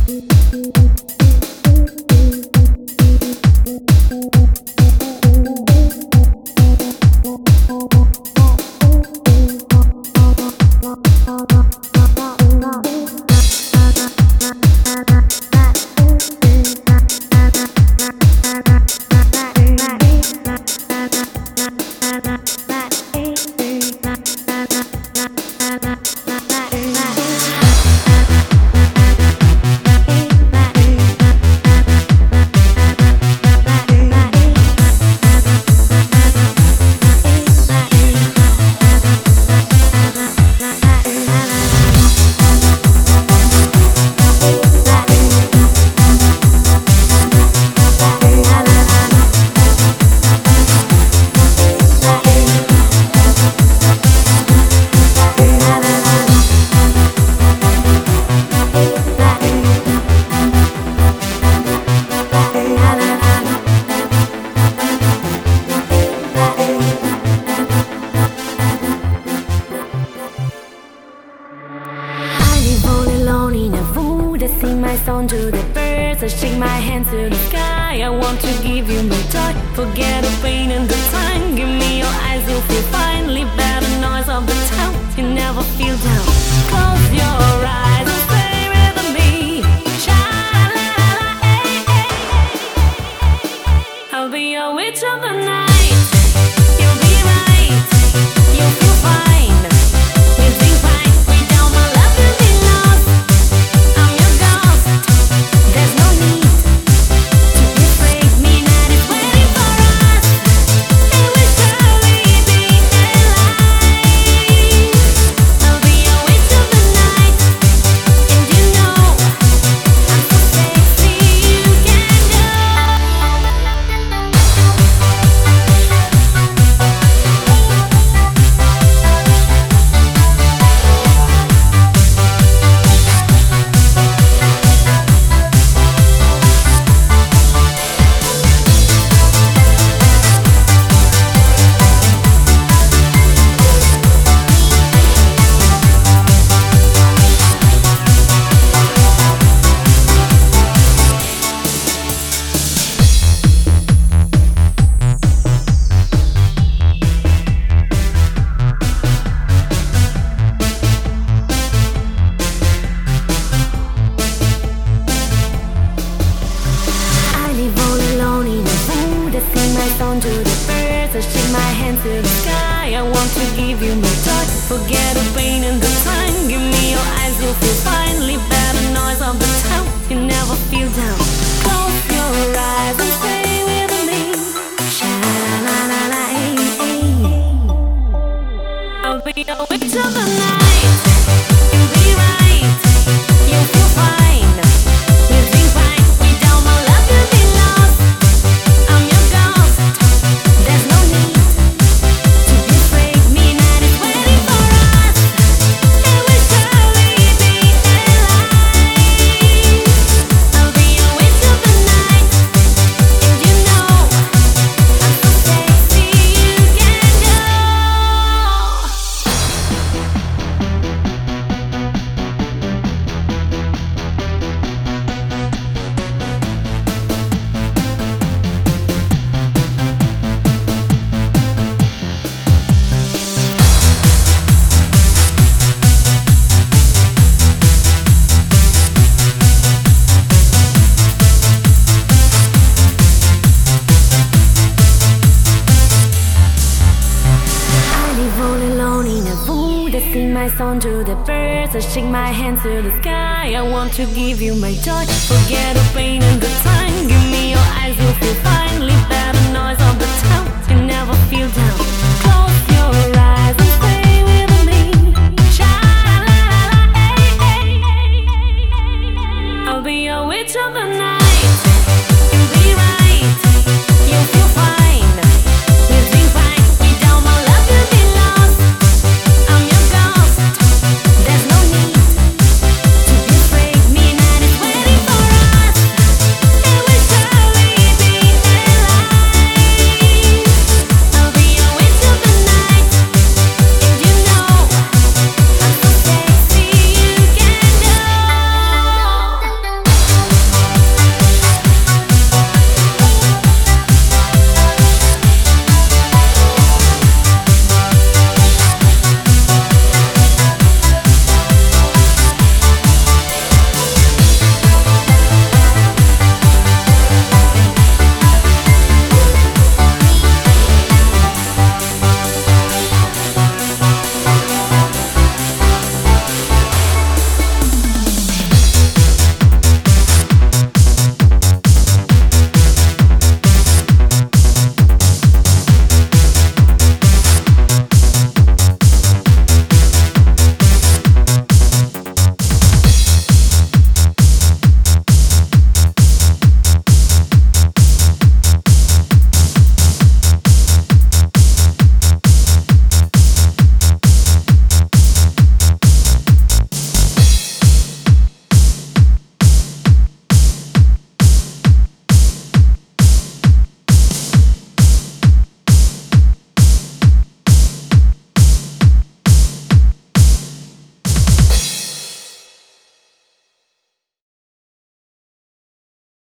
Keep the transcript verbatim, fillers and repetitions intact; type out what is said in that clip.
Sing my song to the birds, I shake my hand to the sky. I want to give you my joy, forget the pain and the time. Give me your eyes, you'll feel fine. Leave out the noise of the town, you never feel down. Close your eyes and stay with me. Sha-la-la-la-la-la-la. I'll be your witch of the night. You'll be right, you'll feel fine. To the birds, I shake my hand to the sky. I want to give you my joy, forget the pain and the time. Give me your eyes, you'll feel fine. Leave out the noise of the town, you never feel down. Close your eyes and stay with me. Sha-la-la-la-la-la. I'll be your witch of the night. You'll be right, you'll feel fine. Sing my song to the birds, I shake my hand to the sky. I want to give you my joy, forget the pain and the time. Give me your eyes, you'll feel fine. Leave out the noise of the town, you never feel down. Close your eyes and stay with me. Sha-la-la-la-la-la-la. I'll be your witch of the night.